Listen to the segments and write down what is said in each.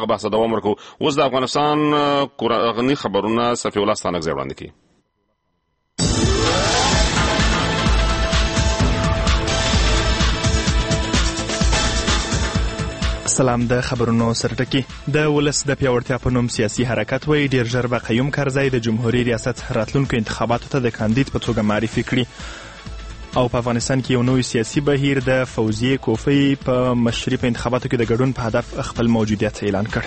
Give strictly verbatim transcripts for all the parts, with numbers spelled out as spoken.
دغه بحث دوام ورکو. اوس د افغانستان کورنۍ خبرونه صفي الله ستانک زی وړاندې کوي. سلام. د خبرونو سرټکی. د ولس د پیاوړتیا په نوم سیاسي حرکت وایي ډیر ژر به قیوم کرزی د جمهوریت ریاست راتلونکو انتخاباتو ته د کاندید په توګه معرفي کړي او په افغانستان کې یو نوی سیاسي بهیر د فوزیه کوفی په مشرۍ په انتخاباتو کې د ګډون په هدف خپل موجودیت اعلان کړ.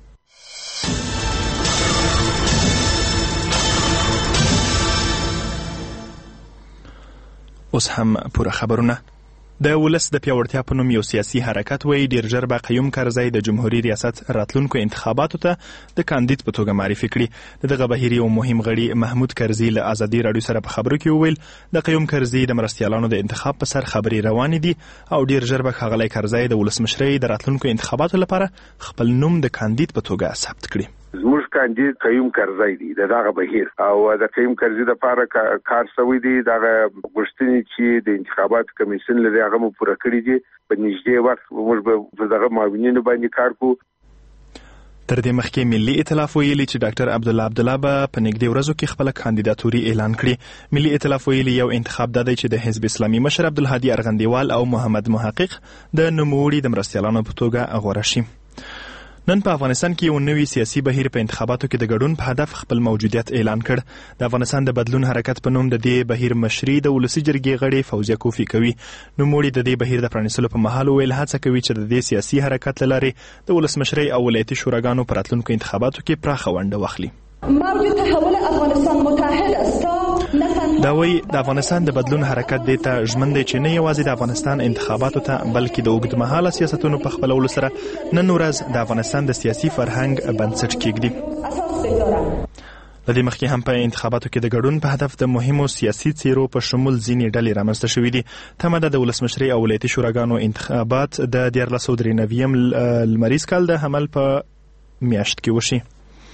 اوس هم پوره خبرونه. د ولس د پیاوړتیا په نوم یو سیاسي حرکت وایي ډیر ژر به قیوم کرزی د جمهوریت ریاست راتلونکو انتخاباتو ته د کاندید په توګه معرفي کړي. دغه بهیر یو مهم غړي محمود کرزي له ازادي راډیو سره په خبرو کې وویل د قیوم کرزي د مرستیالانو د انتخاب په سر خبرې روانې دي او ډیر ژر به ښاغلی کرزی د ولسمشرۍ د راتلونکو انتخاباتو لپاره خپل نوم د کاندید په توګه ثبت کړي. زموږ کاندید قیوم کرزی دی دغه بهیر او د قیوم کرزی د لپاره کار شوی دی. دغه غوښتنې چې د انتخابات کمیسیون لري هغه مو پوره کړی دي. په نږدې وخت موږ به دغه معاونینو باندې کار کوو. تر دې مخکې ملي ائتلاف ویلي چې ډاکټر عبدالله عبدالله به په نږدې ورځو کې خپله کاندیداتوري اعلان کړي. ملي ائتلاف ویلي یو انتخاب دا دی چې د حزب اسلامي مشر عبدالهادي ارغندیوال او محمد محقق د نوموړي د مرستیالانو په توګه غوره شي. نن په افغانستان کې یو نوی سیاسي بهیر په انتخاباتو کې د ګډون په هدف خپل موجودیت اعلان کړ. د افغانستان د بدلون حرکت په نوم د دې بهیر مشري د ولسي جرګې غړي فوزیه کوفی کوي. نوموړي د دې بهیر د پرانیستلو په مهال ویل هڅه کوي چې د دې سیاسي حرکت له لارې د ولسمشرۍ او ولایتي شوراګانو په راتلونکو انتخاباتو کې پراخه ونډه واخلي. موج تحول افغانستان متحد است. دا وایي د افغانستان د بدلون حرکت دې ته ژمن دی چې نه یوازې د افغانستان انتخاباتو ته بلکې د اوږدمهاله سیاستونو په خپلولو سره نن ورځ د افغانستان د سیاسي فرهنګ بنسټ کېږدي. د دې مخکې هم په انتخاباتو کې د ګډون په هدف د مهمو سیاسي څیرو په شمول ځینې ډلې رامنځته شوي دي. تمه ده د ولسمشرۍ او ولایتي شوراګانو انتخابات د دیارلس سوه درې نوي لمریز کال د حمل په میاشت کې وشي.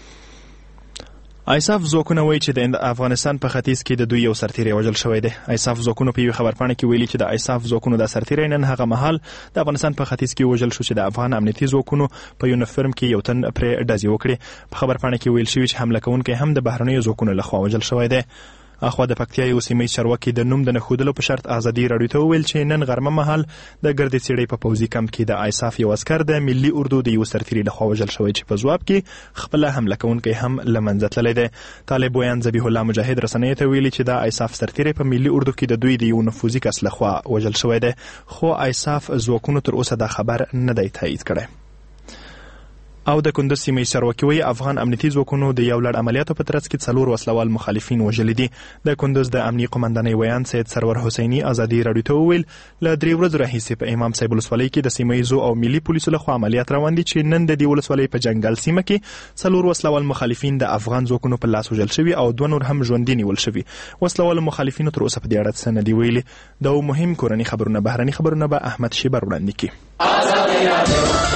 ایساف ځواکونه وایي چې د افغانستان په ختیځ کې د دوی یو سرتیری وژل شوی دی. ایساف ځواکونو په یوې خبرپاڼه کې ویلي چې د ایساف ځواکونو دا سرتیری نن هغه مهال د افغانستان په ختیځ کې وژل شو چې د افغان امنیتي ځواکونو په یونیفورم کې یو تن پرې ډزې وکړې. په خبرپاڼه کې ویل شوي چې حمله کوونکی هم د بهرنیو ځواکونو لخوا وژل شوی دی. اخوا د پکتیا یو سیمه چارواکي د نوم د نښودلو په شرط ازادي راډیو ته وویل چې نن غرمه مهال د ګردې څېړۍ په پوځي کمپ کې د ایساف یو عسکر د ملي اردو د یو سرتیري لخوا وژل شوی چې په ځواب کې خپله حمله کوونکی هم له منځه تللی دی. طالب ویان ذبیح الله مجاهد رسنیو ته ویلي چې دا ایساف سرتیری په ملي اردو کې د دوی د یو نفوذي کس لخوا وژل شوی دی، خو ایساف ځواکونو تر اوسه دا خبر نه دی تایید کړی. او د کندز سیمې چارواکي وایي افغان امنیتي ځواکونو د یو لړ عملیاتو په ترڅ کې څلور وسلوال مخالفین وژلي دي. د کندز د امنیي قمندانۍ ویان سید سرور حسیني ازادي راډیو ته وویل له درې ورځو راهیسې په امام صاحب ولسوالۍ کې د سیمه ییزو او ملي پولیسو لخوا عملیات روان دي چې نن د دې ولسوالۍ په جنګل سیمه کې څلور وسلوال مخالفین د افغان ځواکونو په لاس وژل شوي او دوه نور هم ژوندي نیول شوي. وسلوالو مخالفینو تر اوسه په دې اړه څه نه دي ویلي. دا مهم کورني خبرونه بهرني خبرونه به احمد شیبر وړاندې کړي.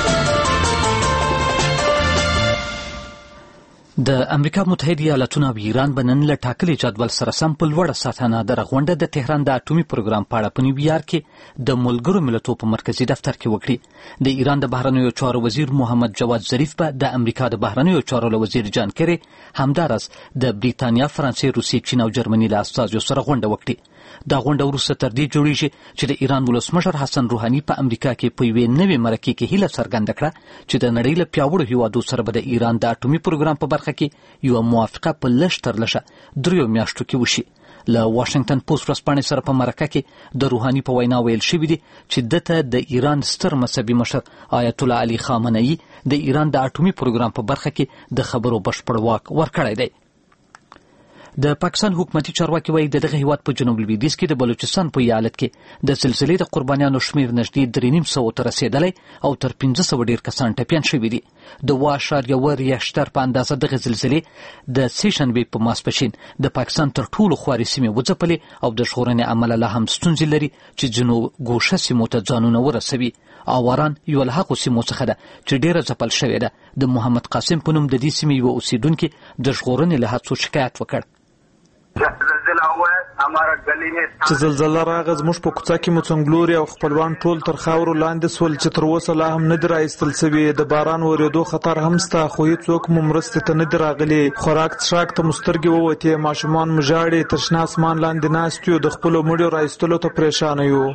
د امریکا متحده ایالاتونو او ایران به نن له ټاکلي جدول سره سم په لوړه ساتنه د رغونډه د تهران د اټومي پروګرام په اړه په نیویارک کې د ملګرو ملتونو په مرکزي دفتر کې وکړي. د ایران د بهرنیو چارو وزیر محمد جواد ظریف به د امریکا د بهرنیو چارو وزیر جان کری همدارس د بریتانیا، فرانسې، روسیې، چین او جرمني له استازو سره غونډه وکړي. دا غونډه وروسته تر دې جوړیږي چې د ایران ولسمشر حسن روحاني په امریکا کې په یوې نوې مرکې کې هیله څرګنده کړه چې د نړۍ له پیاوړو هیوادو سره به د ایران د اټومي پروګرام په برخه کې یو موافقه په لږ تر لږه دریو میاشتو کې وشي. له واشنگټن پوسټ ورځپاڼې سره په مرکه کې د روحاني په وینا ویل شوي دي چې دته د ایران ستر مذهبي مشر آیت الله علي خامنه‌ای د ایران د اټومي پروګرام په برخه کې د خبرو بشپړ واک ورکړی دی. د پاکستان حکومتي چارواکي وایي د دغه هیواد په جنوب لویدیځ کې د بلوچستان په ایالت کې د زلزلې د قربانیانو شمیر نږدې درې نیم سوو ته رسېدلی او تر پنځه سوه ډېر کسان ټپیان شوي دي. د اوه اعشاریه اوه ریشتر په اندازه دغه زلزلې د سې شنبې په ماسپښین د پاکستان تر ټولو خوارې سیمې وځپلې او د ژغورنې عمله لا هم ستونزې لري چې ځینو ګوښه سیمو ته ځانونه ورسوي. اواران یو له هغو سیمو څخه ده چې ډېره ځپل شوې ده. د محمد قاسم په نوم د دې سیمې یوه اوسېدونکي د ژغورنې له هڅو شکایت وکړ. زلزله هو چې زلزله راغله زموږ په کوڅه کې مو څنګلوري او خپلوان ټول تر خاورو لاندې سول چې تر اوسه لا هم نه دي راایستل سوي. د باران ورېدو خطر هم سته خو هیڅوک مو مرستې ته نه دي راغلي. خوراک څښاک ته مو سترګې ووتې، ماشومان مو ژاړي، تر شنه اسمان لاندې ناست یو، د خپلو مړیو راایستلو ته پریشانه یو.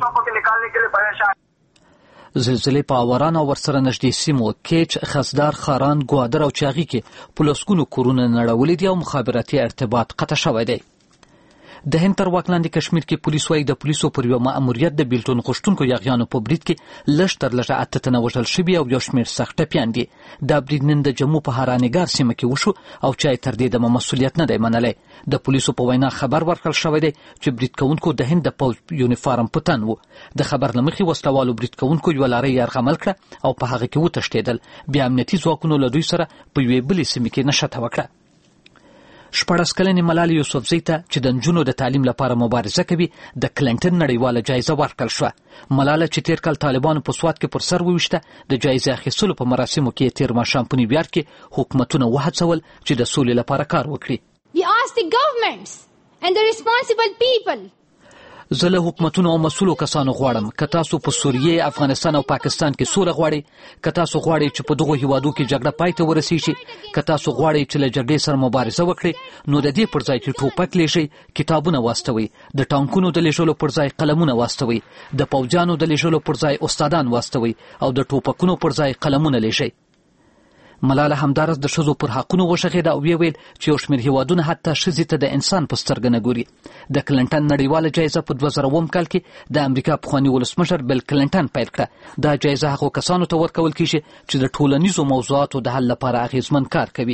زلزلې په اوران او ورسره نږدې سیمو کیچ، خزدار، خاران، ګوادر او چاغي کې په لسګونو کورونه نړولي دي او مخابراتي ارتباط قطع شوی دی. د هند تر واک لاندې کشمیر کې پولیس وايي د پولیسو پر یو ماموریت د بیلتون غوښتونکو یاغیانو په برید کې لږ تر لږه اته تنه وژل شوي او یو شمېر سخت ټپیان دي. دا برید نن د جمو په هرانګار سیمه کې وشو او چا یې تر دې دمه مسؤلیت نه دی منلی. د پولیسو په وینا خبر ورکړل شوی دی چې برید کوونکو د هند د پوځ یونیفارم په تن و. د خبر له مخې وسلوالو برید کوونکو یوه لاره یرغمل کړه او په هغه کې وتښتېدل. بیا امنیتي ځواکونو له دوی سره په یوې بلې سیمې کې نښته وکړه. شپاړس کلنې ملالۍ یوسفزۍ ته چې د نجونو د تعلیم لپاره مبارزه کوي د کلینټن نړیواله جایزه ورکړل شوه. ملاله چې تیر کال طالبانو په سوات کې پر سر وویشته، د جایزې اخیستلو په مراسمو کې تیر ماښام په نیویارک کې حکومتونه وهڅول چې د سولې لپاره کار وکړي. We ask the governments and the responsible people. زه له حکومتونو او مسؤلو کسانو غواړم که تاسو په سوریه، افغانستان او پاکستان کې سوله غواړئ، که تاسو غواړئ چې په دغو هیوادو کې جګړه پای ته ورسیږي، که تاسو غواړئ چې له جګړې سره مبارزه وکړئ، نو د دې پر ځای چې ټوپک لیږئ کتابونه واستوئ، د ټانکونو د لیږلو پر ځای قلمونه واستوئ، د پوځیانو د لیږلو پر ځای استادان واستوئ او د ټوپکونو پر ځای قلمونه لیږئ. ملاله همدارس د ښځو پر حقونو وغږېده او ویل چې یو شمېر هیوادونه حتی ښځې ته د انسان په سترګه نه ګوري. د کلینټن نړیواله جایزه په دوه زره اووم کال کې د امریکا پخواني ولسمشر بل کلینټن پیل کړه. دا جایزه هغو کسانو ته ورکول کیږي چې د ټولنیزو موضوعاتو د حل لپاره اغیزمن کار کوي.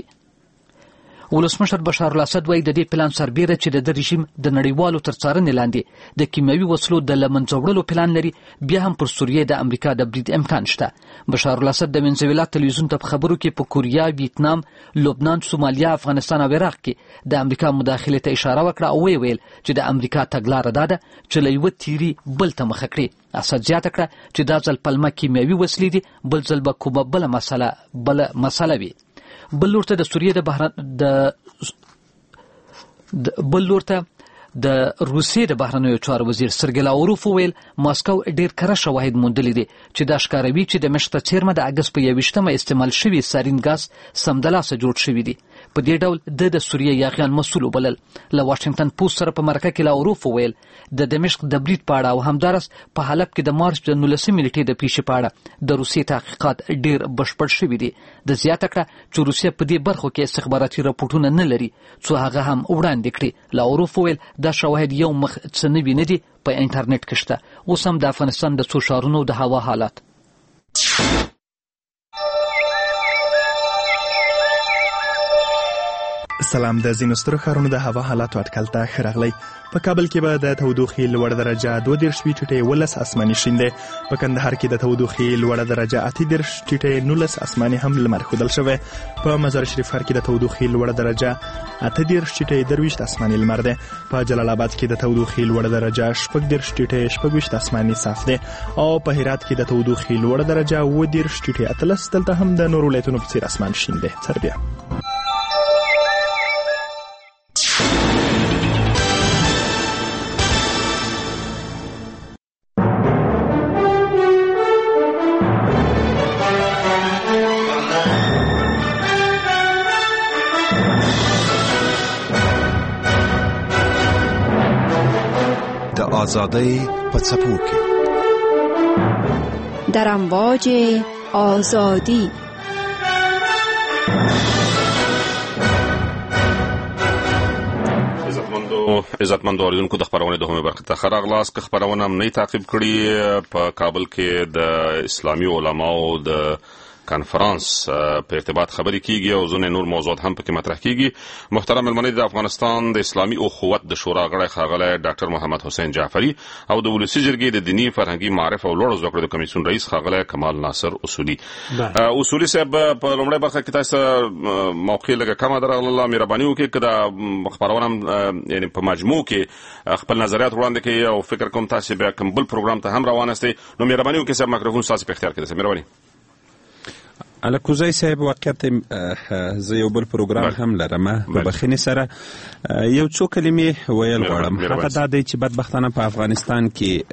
ولسمشر بشار الاسد وایي د دې پلان سربیره چې د ده رژیم د نړیوالو تر څارنې لاندې د کیمیاوي وسلو د له منځه وړلو پلان لري، بیا هم پر سوریې د امریکا د برید امکان شته. بشار الاسد د وینزویلا تلویزیون ته په خبرو کې په کوریا، ویتنام، لبنان، سومالیا، افغانستان او عراق کې د امریکا مداخلې ته اشاره وکړه او ویې ویل چې د امریکا تګلاره دا ده چې له یوه تیري بل ته مخه کړي. اسد زیاته کړه چې دا ځل پلمه کیمیاوي وسلې دي، بل ځل به کومه بله مسله بله مسله وي. بل لور ته د سوریې د بهرن د بل لور ته د روسیې د بهرنیو چارو وزیر سرګی لاوروف وویل ماسکو ډېر کره شواهد موندلي دي چې دا ښکاروي چې د میاشتې څیرمه د اګست په یوویشتمه استعمال شوي سارین ګاز سمدلاسه جوړ شوي دي. په دې ډول د د سوریې یاغیان مسؤل وبلل. له واشنګټن پوسټ سره په مرکه کې لاوروف وویل د دمشق د برید په اړه او همدارس په حلب کې د مارچ د نولسمې نیټې د پیښې په اړه د روسیې تحقیقات ډېر بشپړ شوي دي. د زیاته کړه چې روسیه په دې برخو کې استخباراتي راپورټونه نه لري څو هغه هم وړاندې کړي. لاوروف وویل دا شواهد یو مخ څه نوي نه دي، په انټرنیټ کې شته. اوس هم د افغانستان د څو ښارونو د هوا حالات. سلام. د ځینو سترو ښارونو د هوا حالاتو اټکل ته ښه راغلی. په کابل کې به د تودوخې لوړه درجه دوه دېرش وي، ټیټې ولس اسماني شین دی. په کندهار کې د تودوخې لوړه درجه اته دېرش، ټیټې نولس اسماني هم لمر ښودل شوی. په مزار شریف ښار کې د تودوخې لوړه درجه اته دېرش، ټیټې درویشت اسماني لمر دی. په جلال آباد کې د تودوخې لوړه درجه شپږ دېرش، ټیټې شپږویشت اسماني صاف دی. او په هرات کې د تودوخې لوړه درجه اووه دېرش، ټیټې اتلس. دلته هم د نورو ولایتونو په څېر اسمان شین دی. سربیا آزادی په څپو کې در امواج آزادی. عزتمندو اوریدونکو د خبرونې دوهمه برخه ته ښه راغلاست. که خبرونه هم نه تعقیب کړي، په کابل کې د اسلامي علماو د کانفرنس په ارتباط خبرې کیږي او ځینې نور موضوعات هم پکې مطرح کیږي. محترم ملمنې د افغانستان د اسلامي اخوت د شورا غړی ښاغلی ډاکټر محمد حسین جعفري او د ولسي جرګې د دیني فرهنګي معارف او لوړو زده کړو د کمیسیون رئیس ښاغلی کمال ناصر اصولي. اصولي صاحب په لومړۍ برخه کې تاسو موقع لږه کمه درغله، مهرباني وکړئ که د خبرونه یعنې په مجموع کې خپل نظریات وړاندې کړئ او فکر کوم تاسو بیا کوم بل پروګرام ته هم روان استئ، نو مهرباني وکړئ صاحب مایکروفون ستاسو په اختیار کې دی. مهرباني. الکوزی صاحب واقعیت زه یو بل پروګرام هم لرم په بخښنې سره یو څو کلمې ویل غواړم. هغه دا دی چې بدبختانه په افغانستان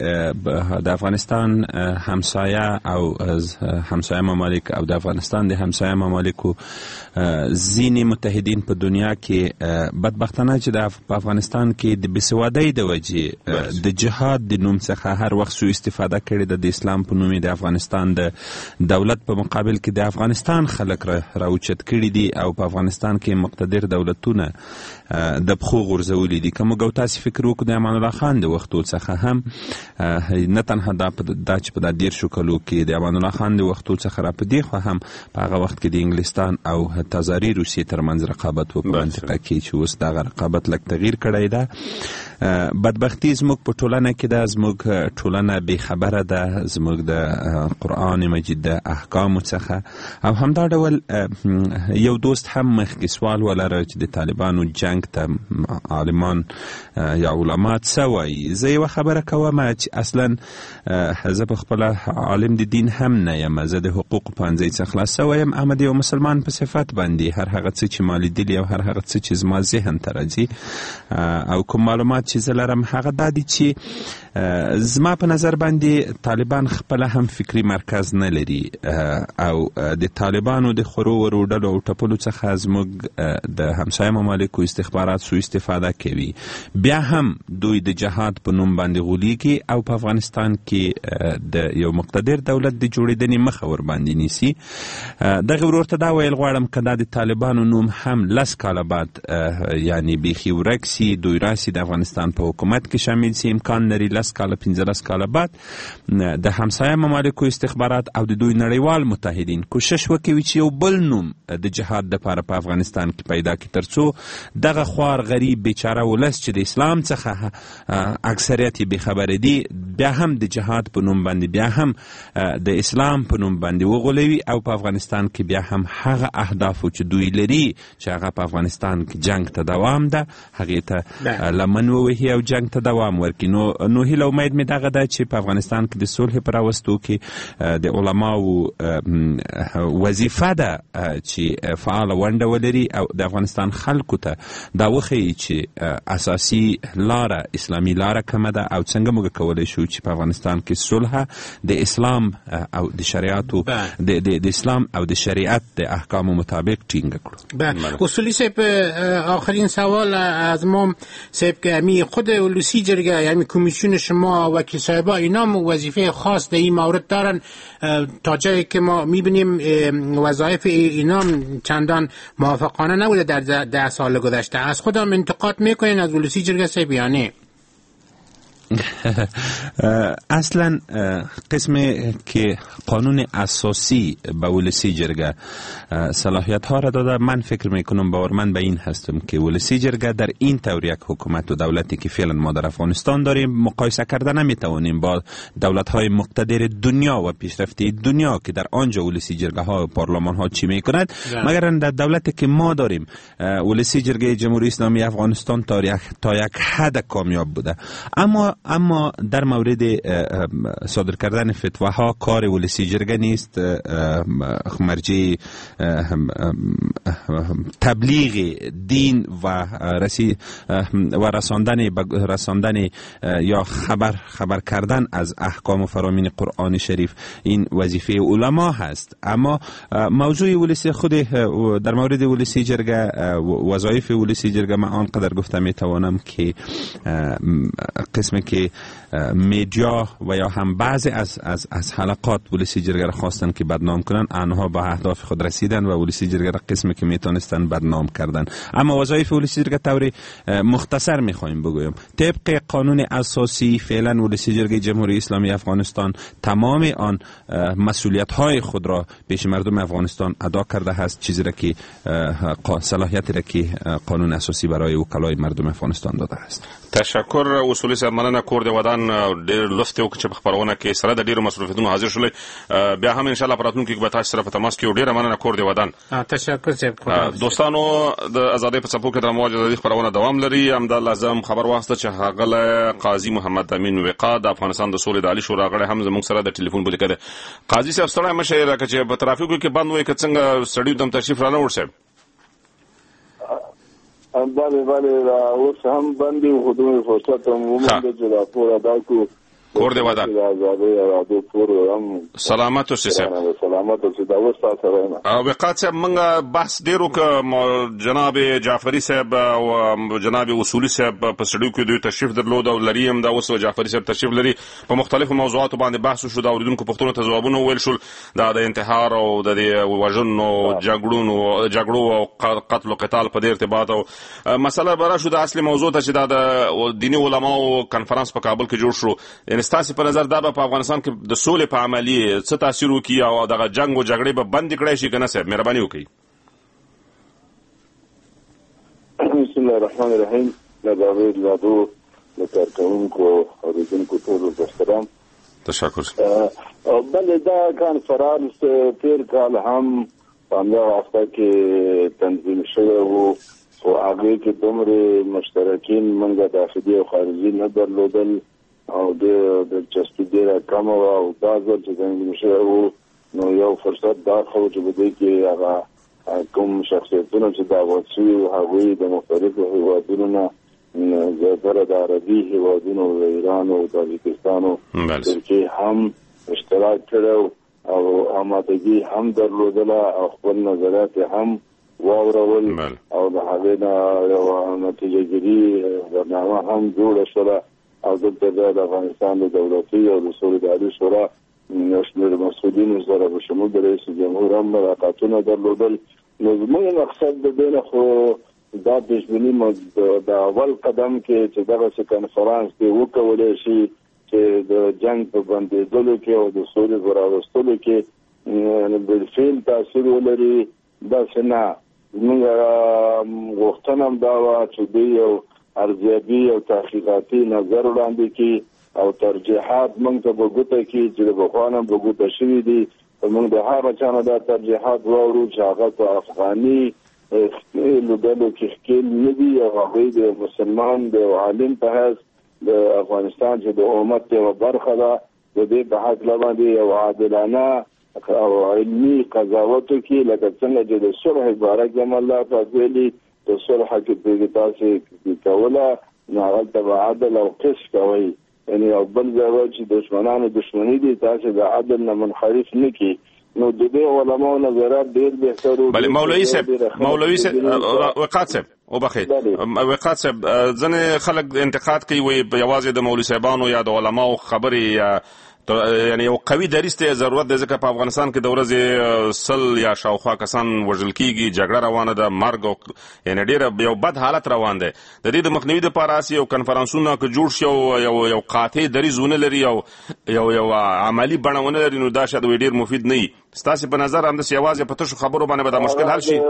کې د افغانستان همسایه او همسایه ممالک او د افغانستان د همسایه ممالکو ځینې متحدین په دنیا کې بدبختانه چې د افغانستان کې د بېسوادۍ د وجې د جهاد د نوم څخه هر وخت سوء استفاده کړې ده. د اسلام په نوم د افغانستان د دولت په مقابل کې د افغانستان خلک را راوچت کړي دي او په افغانستان کې مقتدر دولتونه د پښو غورځولي دي. که موږ او تاسې فکر وکړو د امان الله خان د وختو څخه هم نه تنها دا دا چې په دا دیرشو کلو کې د امان الله خان د وختو څخه را په دې خوا هم په هغه وخت کې د انګلستان او تزاري روسیې ترمنځ رقابت و په منطقه کې چې اوس دغه رقابت لږ تغییر کړی ده. بدبختي زموږ په ټولنه کې ده، زموږ ټولنه بې خبره ده زموږ د قرآن مجید د احکامو څخه. او همدا ډول یو دوست هم مخکې سوال ولره چې د طالبانو جنگ ته عالمان یا علما څه وایي. زه یوه خبره کوم چې اصلا زه په خپله عالم د دین هم نه یم، زه د حقوقو پوهنځۍ څخه خلاص شوی یم، اما د یو مسلمان په صفت باندې هر هغه څه چې ما لیدلي او هر هغه څه چې زما ذهن ته راځي او کوم معلومات چې زه لرم هغه دا دي چې زما په نظر باندې طالبان خپله هم فکري مرکز نه لري او د طالبانو د خورو ورو ډلو او ټپلو څخه زموږ د همسایه ممالکو استخبارات سوء استفاده کوي. بیا هم دوی د جهاد په نوم باندې غولیږي او په افغانستان کې د یو مقتدر دولت د جوړېدنې مخه ورباندې نیسي. دغه ورور ته دا ویل غواړم که دا د طالبانو نوم هم لس کاله بعد یعنی بیخي ورک سي، دوی راسي د افغانستان په حکومت کې شامل سي، امکان لري لس کاله پنځلس کاله بعد د همسایه ممالکو استخبارات او د دوی نړیوال متحدین کوشش وکوي چې یو بل نوم د جهاد دپاره په افغانستان کې پیدا کړي، تر څو دغه خوار غریب بیچاره ولس چې د اسلام څخه اکثریت یې بېخبره دي بیا هم د جهاد په نوم باندې بیا هم د اسلام په نوم باندې وغولوي او په افغانستان کې بیا هم هغه اهدافو چې دوی لري چې هغه په افغانستان کې جنگ ته دوام ده هغې ته لمن ووهي او جنگ ته دوام ورکړي. نو نو هیله امید مې دغه ده چې په افغانستان کې د صلح په راوستو کې د علماو وظیفه ده چې فعاله ونډه ولري او د افغانستان خلکو ته دا وښیي چې اساسي لاره اسلامي لاره کومه ده او څنګه موږ کولی شو چې په افغانستان کې صلح د اسلام او د شریعتو د اسلام او د شریعت د احکامو مطابق ټینګه کړو. بله اصولی صاحب آخرین سوال از ما صاحب که همی خود ولوسی جرگه یعنی کمیسیون شما وکیل صاحبا اینا وظیفه خاص در این مورد دارن تا جایی که ما میبینیم وظایف اینا چندان موافقانه نبوده در ده سال گذشته. از خودم انتقاد میکنین از ولوسی جرگه صاحب یا نه؟ اصلا قسمی که قانون اساسی به ولسی جرگه صلاحیت ها را داده، من فکر میکنم باورمند به این هستم که ولسی جرگه در این طور یک حکومت و دولتی که فعلا ما در افغانستان داریم مقایسه کرده نمیتوانیم با دولت های مقتدر دنیا و پیشرفته دنیا که در آنجا ولسی جرگه ها و پارلمان ها چی میکند، مگر در دولتی که ما داریم ولسی جرگه جمهوری اسلامی افغانستان تا یک تا یک حد کامیاب بوده. اما اما در مورد صادر کردن فتواها کار ولسی جرگه نیست، مرجع تبلیغ دین و رسی و رساندن رساندن یا خبر خبر کردن از احکام و فرامین قرآن شریف این وظیفه علما هست. اما موضوع ولسی خود در مورد ولسی جرگه وظایف ولسی جرگه من آنقدر گفته میتوانم که قسمی که میدیا و یا هم بعضی از از از حلقات ولسی جرگه را خواستن که بدنام کنن، آنها به اهداف خود رسیدن و ولسی جرگه را قسمی که میتونستن بدنام کردن. اما وظایف ولسی جرگه طوری مختصر میخوایم بگویم طبق قانون اساسی فعلا ولسی جرگه جمهوری اسلامی افغانستان تمام آن مسئولیت های خود را پیش مردم افغانستان ادا کرده است، چیزی را که صلاحیتی را که قانون اساسی برای وکلای مردم افغانستان داده است. تشکر اصولی صاحب، مننه. کور د ودان ډېر لطف وکړ چې په خبرونه کې سره د ډېرو مصروفیتونو حاضر شولې. بیا هم ان شاء الله په راتلونکي کې به تاسو سره په تماس کې ډېره مننه. کور د ودان. تشکر صاحب. دوستانو د آزادۍ په څپو کې د امواج آزادۍ خبرونه دوام لري. همدا لازم خبر واسطه چې هغه قاضي محمد امین وقا د افغانستان د سولې د عالی شورا غړی هم زموږ سره د ټلیفون بولی کړه. قاضي صاحب ستړی مشه لکه چې په ترافیکو کې بند وای که څنګه سړی دم تشریف را نه ورسېب. بله بله اوس هم بند یو خدای فرصت مو موږ د راپور ادا کو کور دی ودان. سلامت اوسئ صاحب. سلامت اوسئ. دا اوس تاسو راځه. او وقات صاحب موږ بحث ډیرو ک جناب جعفری صاحب او جناب اصولي صاحب په سړیو کې دوی تشریف درلود او لري هم دا اوس جعفری صاحب تشریف لري. په مختلفو موضوعاتو باندې بحث وشو. دا اوریدونکو پوښتنو ته ځوابونه ویل شول. دا د انتحار او د وژنو جګړو جګړو او قتل او قتال په دې ارتباط او مسله برا شو. د اصلي موضوع ته چې دا د دیني علماو کانفرنس په کابل کې جوړ شو. ستاسو په نظر دا په افغانستان کې د سولې په عملی څه تاثیر وکړي او دغه جنگ او جګړې به بند کړای شي کنه صاحب مهرباني وکړئ. بسم الله الرحمن الرحیم. لداوی لادو لکارکونکو اوریدونکو ټولو ته احترام. تشکر. بله دا کانفرنس تیر کال هم په همدغه هفته کې تنظیم شوی و خو هغې کې دومره مشترکین موږ داخلي او خارجي نه درلودل او د دلچسپي ډېره کمه وه او دا ځل چې تنظیم شوی و نو یو فرصت دا ښه و چې په دې کې هغه کوم شخصیتونه چې دعوت شوي وو هغوی د مختلفو هېوادونو نه زیاتره د عربي هېوادونو د ایران او تاجکستان او ترکیې هم اشتراک کړی او آمادګي هم درلودله او خپل نظرات هم واورول او د هغې نه یوه نتیجه ګیري برنامه هم جوړه شوله او دلته د افغانستان د دولتي او د سولې د عالي شورا یو شمېر مسؤلینو سره په شمول د رئیس جمهور هم ملاقاتونه درلودل. نو زموږ مقصد د دې نه خو دا پیشبیني د اول قدم کې چې دغسې کنفرانس دی وکولی شي چې د جنګ په بندېدلو کې او د سولې په راوستلو کې بالفعل تاثیر ولري داسې نه. زموږ غوښتنه هم دا وه چې دوی یو ارزیابي او تحقیقاتي نظر وړاندې کړي او ترجیحات موږ ته په ګوته کړي چې د پخوا نه په ګوته شوي دي. موږ د هغه چا نه دا ترجیحات واورو چې هغه په افغاني لوبډلو کې ښکېل نه دي او هغوی د مسلمان د عالم په حیث د افغانستان چې د امت یوه برخه ده د دې په هکله باندې یو عادلانه او علمي قضاوت وکړي لکه څنګه چې د صلح باره کې هم الله پاک ویلي د صلح کې پرېږدي تاسې کوله نو هغلته به عدل او قسط کوئ. یعنې او بل ځای وایي چې دشمنانو دشمني دي تاسې د عدل نه منحرف نه کړي. نو د دې علماو نظرات ډېر بهتر و. بله مولوي صاحب مولوي صاحب وقات صاحب وبخښئ وقات صاحب ځینې خلک انتقاد کوي وایي یوازې د مولوي صاحبانو یا د علماو خبرې یا یعنی یو قوي دریځ ته ضرورت دی ځکه په افغانستان کې د ورځې سل یا شاوخوا کسان وژل کېږي جګړه روانه ده مرګ او یعنې ډېره یو بد حالت روان دی. د دې د مخنیوي دپاره هسې یو کنفرانسونه که جوړ شي او یو یو قاطع دریځ ونه لري او یو یو عملي بڼه ونه لري نو دا شاید وایي ډېر مفید نه وي. ستاسې په نظر همداسې یوازې په تشو خبرو باندې به دا مشکل حل شي؟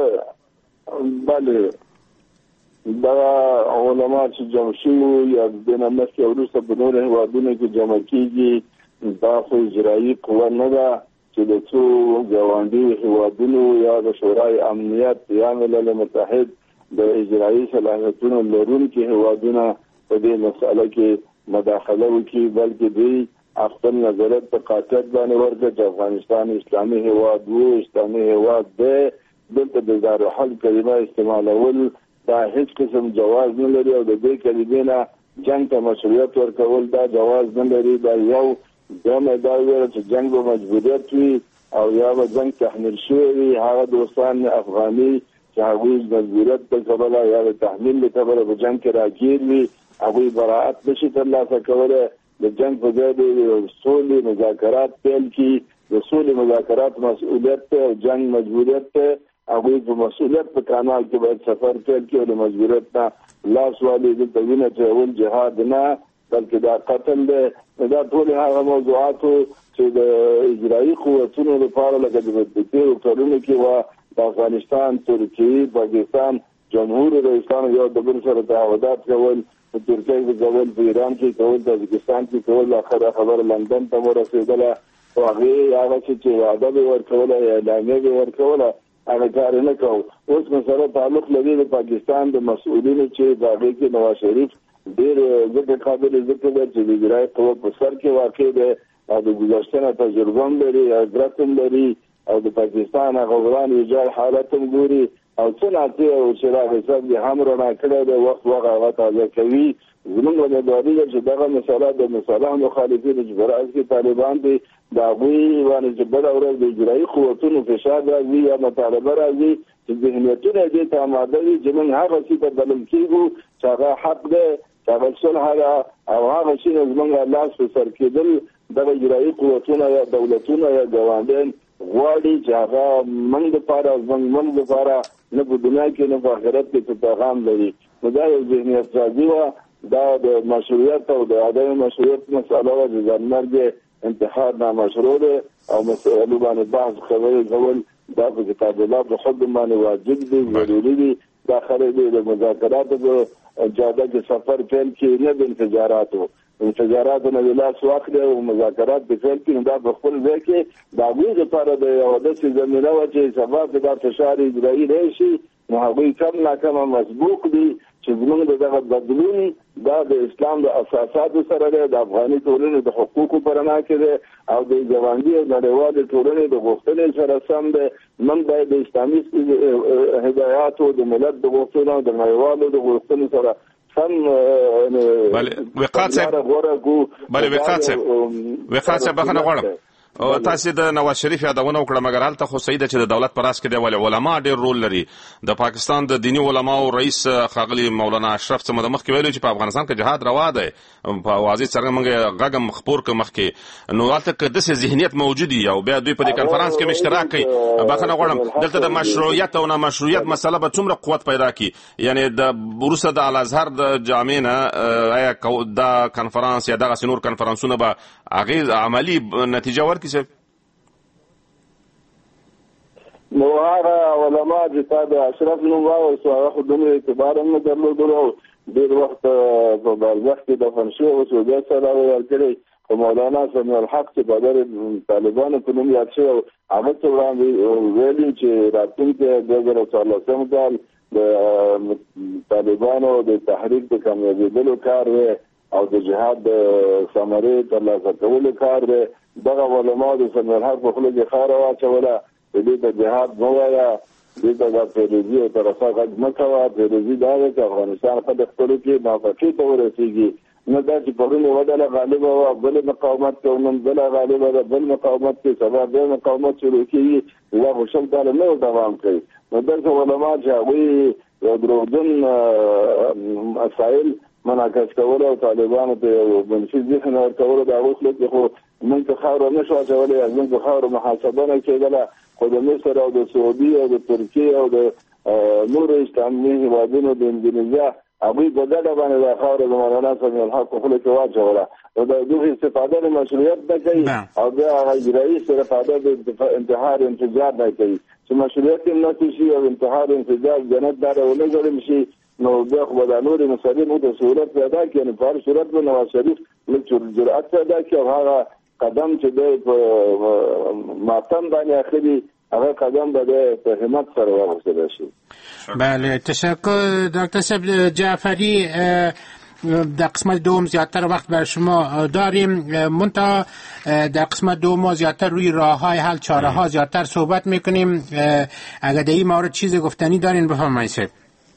بله دا علما چې جمع شوي یا د دې نه مخکې وروسته په نورو هېوادونو کې جمع کېږي دا خو اجرایي قوه نه ده چې د څو ګاونډي هېوادونو یا د شورای امنیت یا ملل متحد د اجرایي صلاحیتونو لرونکي هېوادونه په دې مسأله کې مداخله وکړي بلکې دوی خپل نظرات په قاطعیت باندې ورکړي چې افغانستان اسلامي هېواد و اسلامي هېواد دی دلته د دارالحل کلمه استعمالول دا هیڅ قسم جواز نه لري او د دې کلمې نه جنګ ته مشروعیت ورکول دا جواز نه لري. دا یو دومره دا ویل چې جنګ به مجبوریت وي او یا به جنګ تحمیل شوی وي هغه دوستان افغاني چې هغوی مجبوریت په کبله یا د تحمیل له کبله په جنګ کې راګیر وي هغوی براعت نشي ترلاسه کولی. د جنګ په ځای د سولې مذاکرات پیل کړي د سولې مذاکرات مسؤلیت ته او جنګ مجبوریت ته هغوی په مسؤلیت په کانال کې باید سفر پیل کړي او د مجبوریت نه لاس والي دلته وینه اچول جهاد نه بلکې دا قتل دی. دا ټول هغه موضوعاتو چې د اجرایي قوتونو لپاره لکه د تېرو کلونو کې وه د افغانستان ترکیې پاکستان جمهور رئیسانو یو د بل سره تعهدات کول په ترکیه کې کول، په ایران کې کول، په ازبکستان کې کول، اخر خبر لندن ته ورسېدله او هغه هغه چې وعده به ورکوله یا اعلامیه به ورکوله هغه کار نه کوو. اوس مسله تعلق لري د پاکستان د مسؤلینو چې د هغې کې نواز شریف ډېر ځکه قابل ذکر دی چې د اجرایي قوه په سر کې واقع دی او د ګذشته نه تجربه هم لري، عبرت هم لري او د پاکستان هغه وران ویجاړ حالت هم ګوري او څه ناڅه او چې راغی صاحب یې هم رڼا کړی دی، وخت وخت هغه تازه کوي. زموږ وجهداري ده چې دغه مسله د مصالح مخالفینو چې په رأس کې طالبان دي د هغوی باندې چې بله ورځ د اجرایي قوتونو فشار راځي یا مطالبه راځي چې ذهنیتونه یې دې ته اماده وي چې موږ هغه شي ته بلل کېږو چې هغه حق دی، چې هغه صلح ده او هغه شي نه زموږ لاس په سر کېدل دغه اجرایي قوتونه یا دولتونه یا ګاونډیان غواړي چې هغه موږ دپاره زموږ موږ دپاره نه په دنیا کې نه په آخرت کې څه پیغام لري. نو دا یو ذهنیت سازي وه، دا د مشروعیت او د عدم مشروعیت مسأله وه چې ځانمرګ انتحار نامشروع دی او مسألو باندې بحث خبرې کول دا په کتاب الله په خود باندې واجب دي، ضروري دي. دا خلک د مذاکراتو په جاده کې سفر پیل کړي، نه د انفجاراتو انفجاراتو نه د لاس واخلي او مذاکرات په پیل کړي. دا په خپل ځای کې د هغوی لپاره د یوه داسې زمینه وه چې سبا که دا فشار اجرایي راشي نو هغوی کم ناکمه مسبوق دي چې زموږ د دغه بدلون دا د اسلام د اساساتو سره دی، د افغاني ټولنې د حقوقو په رڼا کې دی او د ګاونډي او نړیوالې ټولنې د غوښتنې سره سم دی. موږ باید د اسلامي هدایاتو د ملت د غوښتنو د نړیوالو د غوښتنو سره سم بله وقات صاحب بله وقات صاحب وقات صاحب بخښنه غواړم او تاسو د نواز شریف یادونه وکړه، مګر هلته خو صحیح ده چې د دولت په راس کې دی ولې علما ډېر رول لري. د پاکستان د دیني علماو رئیس ښاغلي مولانا اشرف څه موده مخکې ویلي چې په افغانستان کې جهاد روا دی، په واضح څرګنده موږ غږ هم خپور کړو مخکې، نو هلته که داسې ذهنیت موجود وي او بیا دوی په دې کنفرانس کې اشتراک کوي. بخښنه غواړم دلته د مشروعیت او نامشروعیت مسله به څومره قوت پیدا کړي؟ یعنې د وروسته د الازهر د جامع نه آیا دا کنفرانس یا دغسې نور کنفرانسونه به هغې عملي نتیجه ورکړي؟ نو هغه علما چې تا د اشرف نوم واورسو هغه خو دومره اعتبار هم نه درلودلو، ډېر وخت په برزخ کې دفن شوی، اوس بیا سره ویل کړی خو مولانا سمیع الحق چې بدر طالبانو په نوم یاد شوی هغه څه وړاندې ویلي چې راتلونکی دوه زره څوارلسم کال د طالبانو د تحریک د کامیابېدلو کار دی او د جهاد د ثمرې ترلاسه کولو کار دی. دغه علماو د سمیع الحق په خوله کې خاوره واچوله، دې ته جهاد مه وایه، دې ته دا پیروزي او طرفه غږ مه کوه. پیروزي دا ده چې افغانستان ښه د خپلو کې موافقې ته ورسېږي، نه دا چې پرون یوه ډله غالبه وه بل مقاومت کوي، نن بله غالبه ده بل مقاومت کوي، سبا بیا مقاومت شروع کېږي، دا خو شل کاله نه دوام کوي. نو داسې علما چې هغوی یو دروغجن مسایل منعکس کول او طالبانو ته یو منفي ذهن ورکولو د هغوی خوله کې خو موږ ته خاوره نه شو اچولی، موږ ته خاوره محاسبه نه کېدله. خو د مصر او د سعودي او د ترکیې او د نورو اسلامي هېوادونو د اندونیزیا هغوی په ډډه باندې دا خاوره د مولانا سمیع الحق په خوله کې واچوله. نو د دوی استفاده د مشروعیت نه کوي او بیا هغه اجرایي استفاده د انتحار انفجار نه کوي چې مشروعیت یې نفي شي او انتحار انفجار جنت داره ونه ګڼل شي. نو بیا خو به دا نورې مسلې موږ ته سهولت پیدا کړي، یعنې په هر صورت به نواز شریف لږ جرأت پیدا کړي او هغه قدم چې دی په ماتم باندې اخلي هغه قدم به دی په همت سره واخیستلی شي. بله تشکر دکتر صاحب جعفری. در قسمت دوم زیادتر وقت بر شما داریم، منتها در قسمت دوم ما زیادتر روی راه های حل چاره ها زیادتر صحبت میکنیم. اگر در این مورد چیز گفتنی دارین بفرمایید.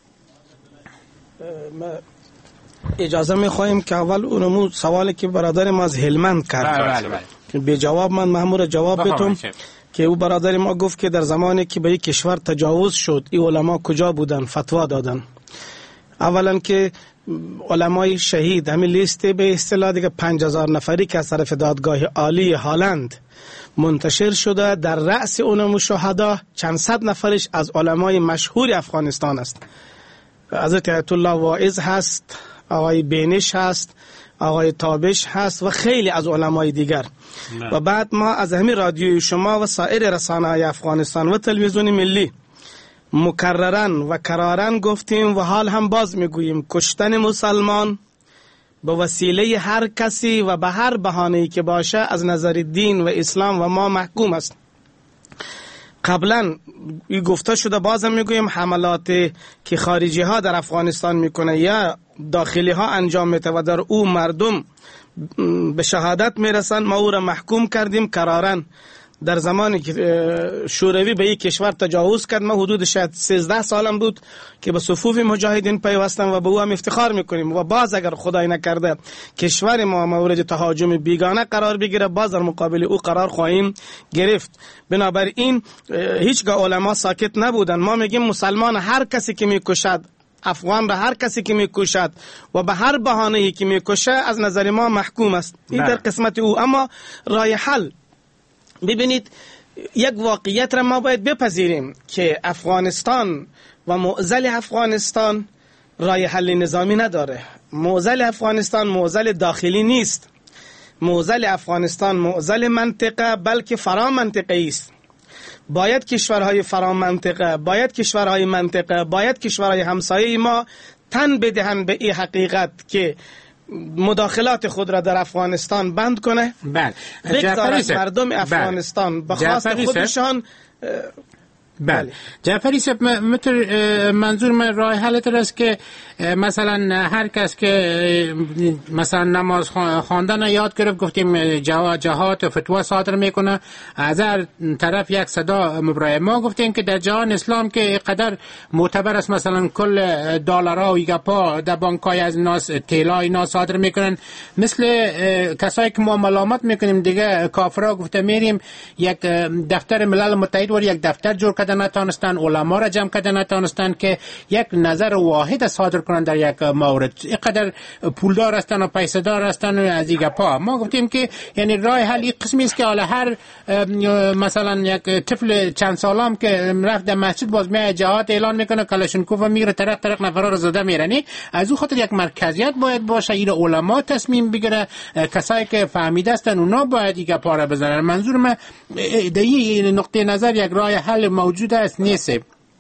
اجازه میخواهیم که اول اونمو سوالی که برادر ما از هلمند کرد بله بله. به جواب من محمود جواب بدم که او برادر ما گفت که در زمانی که به یک کشور تجاوز شد این علما کجا بودن فتوا دادن. اولا که علمای شهید همین لیست به اصطلاح دیگه پنج هزار نفری که از طرف دادگاه عالی هالند منتشر شده، در رأس اونمو شهدا چند صد نفرش از علمای مشهور افغانستان است. حضرت آیت الله واعظ هست، آقای بینش هست، آقای تابش هست و خیلی از علمای دیگر. نه. و بعد ما از همین رادیوی شما و سایر رسانه‌های افغانستان و تلویزیون ملی مکررن و کرارن گفتیم و حال هم باز میگوییم کشتن مسلمان به وسیله هر کسی و به هر بهانه‌ای که باشه از نظر دین و اسلام و ما محکوم است. قبلا این گفته شده، بازم میگویم حملات که خارجی ها در افغانستان میکنه یا داخلی ها انجام میده و در او مردم به شهادت میرسن، ما او را محکوم کردیم قرارن. در زمانی که شوروی به یک کشور تجاوز کرد، ما حدود شاید سیزده سالم بود که به صفوف مجاهدین پیوستم و به او هم افتخار میکنیم و باز اگر خدای نکرده کشور ما مورد تهاجم بیگانه قرار بگیره، باز در مقابل او قرار خواهیم گرفت. بنابراین هیچگاه علما ساکت نبودن. ما میگیم مسلمان هر کسی که میکشد، افغان را هر کسی که میکشد و به هر بهانه‌ای که میکشه از نظر ما محکوم است. این در قسمت او. اما راه حل، ببینید یک واقعیت را ما باید بپذیریم که افغانستان و معضل افغانستان راه حل نظامی نداره. معضل افغانستان معضل داخلی نیست. معضل افغانستان معضل منطقه بلکه فرا منطقه است. باید کشورهای فرا منطقه، باید کشورهای منطقه، باید کشورهای همسایه ما تن بدهند به این حقیقت که مداخلات خود را در افغانستان بند کنه. بله. بگذارد مردم افغانستان به خواست خودشان. بله جعفری صاحب، منظور من راه حل است که مثلا هر کس که مثلا نماز خواندن یاد گرفت، گفتیم جهاد و فتوا صادر میکنه، از هر طرف یک صدا مبرای ما گفتیم که در جهان اسلام که قدر معتبر است، مثلا کل دلارها و گپا در بانکای از ناس تیلا اینا صادر میکنن، مثل کسایی که ما ملامت میکنیم دیگه کافرها گفته میریم یک دفتر ملل متحد و یک دفتر جور نتانستن، علما را جمع کرده نتانستن که یک نظر واحد صادر کنند در یک مورد. اینقدر پولدار هستن و پیسه دار هستن و از این گپا. ما گفتیم که یعنی راه حل این قسمی است که حالا هر مثلا یک طفل چند سالم که رفت در مسجد باز میاد جهاد اعلان میکنه، کلاشینکوف میگیره، طرف طرف نفرا رو زده میرنی. از او خاطر یک مرکزیت باید باشه، این علما تصمیم بگیره، کسایی که فهمیده هستن اونا باید این گپا را بزنن. منظور من در این نقطه نظر یک راه حل موجود است نیست.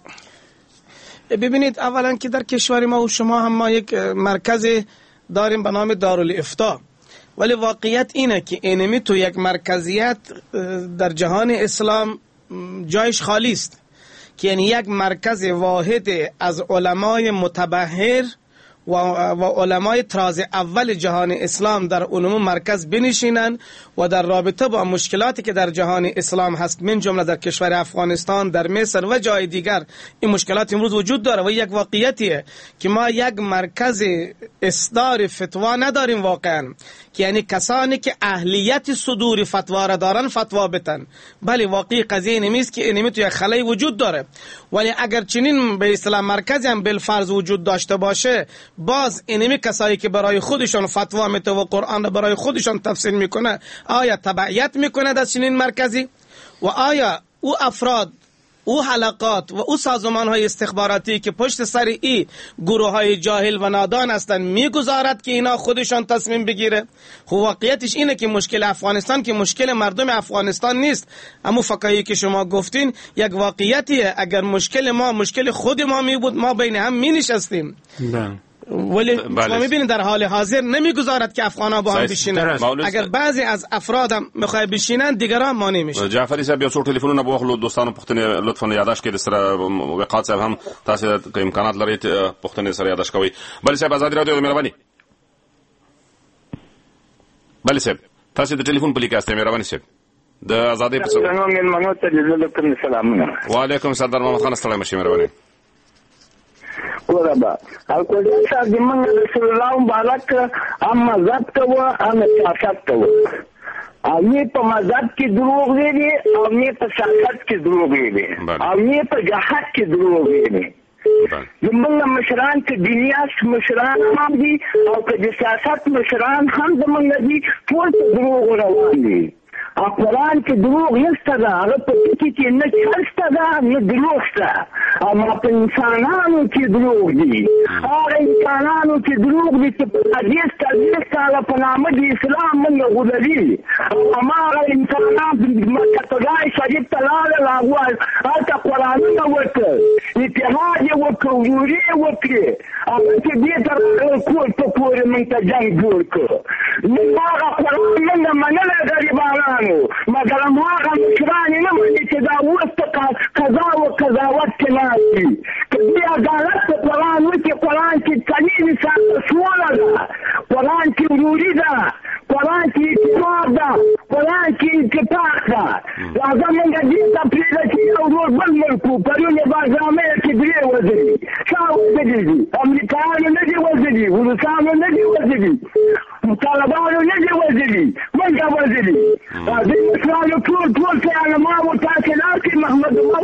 ببینید اولا که در کشور ما و شما هم ما یک مرکز داریم به نام دارالافتاء، ولی واقعیت اینه که اینمی تو یک مرکزیت در جهان اسلام جایش خالی است، که یعنی یک مرکز واحد از علمای متبحر و, و علمای طراز اول جهان اسلام در علوم مرکز بنشینن و در رابطه با مشکلاتی که در جهان اسلام هست، من جمله در کشور افغانستان، در مصر و جای دیگر این مشکلات امروز وجود داره و یک واقعیتیه که ما یک مرکز اصدار فتوا نداریم واقعا، که یعنی کسانی که اهلیت صدور فتوا را دارن فتوا بتن. بله واقعی قضیه اینمی است که اینمی تو یک خلایی وجود داره، ولی اگر چنین به اصطلاح مرکزی هم بالفرض وجود داشته باشه، باز اینمی کسایی که برای خودشان فتوا میته و قرآن را برای خودشان تفسیر میکنه، آیا تبعیت میکنه در چنین مرکزی؟ و آیا او افراد، او حلقات و او سازمان های استخباراتی که پشت سر ای گروه های جاهل و نادان هستند میگذارد که اینا خودشان تصمیم بگیره؟ خب واقعیتش اینه که مشکل افغانستان که مشکل مردم افغانستان نیست. اما فکایی که شما گفتین یک واقعیتیه. اگر مشکل ما مشکل خود ما می بود، ما بین هم می نشستیم. ولی شما میبینید در حال حاضر نمیگذارد که افغانا با هم بشینن. اگر بعضی از افراد هم میخوای بشینن، دیگران مانع میشن. جعفری صاحب یو څو ټلیفونونه به واخلو، دوستانو پوښتنه لطفا یاداش کړئ، سره وقات صاحب هم تاسو د امکانات لرئ پوښتنه سره یاداش کوئ. بل صاحب آزاد رادیو د مهرباني. بل صاحب تاسو د ټلیفون په لیکاسته مهرباني صاحب د آزادۍ په څیر. نو مېلمنو ته د سلامونه. وعلیکم السلام محمد خان ستړی مشه مهرباني. ورابا الکوډي صاحب د من رسول الله مبارک ام مذهب ته و ام سیاست ته و او نه په مذهب کې دروغ ویلي او نه په سیاست کې دروغ ویلي او نه په جهاد کې دروغ ویلي. زمونږ مشران چې دینیاس مشران هم دي او که د سیاست مشران هم زمونږ دي، ټول په دروغ روان دي. او قرآن کې دروغ نشته ده، هغه په کې کې نه چلسته ده نه دروغ شته، او ما په انسانانو کې دروغ دي هغه انسانانو چې دروغ دي چې حدیث تدریس کاله په نامه د اسلام موږ غولوي هماغه انسانان مکتبای شریف ته لاړل هغه هلته قرآنونه وکړل اتحاد یې وکړ وروري یې وکړې هغه چې دې ته راغلل کور په کور یې موږ ته جنګ جوړ کړ موږ هغه قرآن موږ منلی غریبانانو مګر هماغه مشران یې نه مني چې دا اوس په قضا و قضاوت کې ناست دي که دې عدالت په قرآن وکړي قرآن کې قانون انسان سوله ده قرآن کې وروري ده قرآن کې اتفاق ده قرآن کې اتفاق ده راځه موږ دې ته پرېږده چې یو ورور بل ملک وو پرون یې بازرامۍ کې درې وزري چا وزري دي امریکایانو نه دي وزري روسانو نه دي وزري طالبانو نه دي وزري موږ وزري راځئ مشرانو ټول ټول کې علما و تاسې لاړ کړئ محمد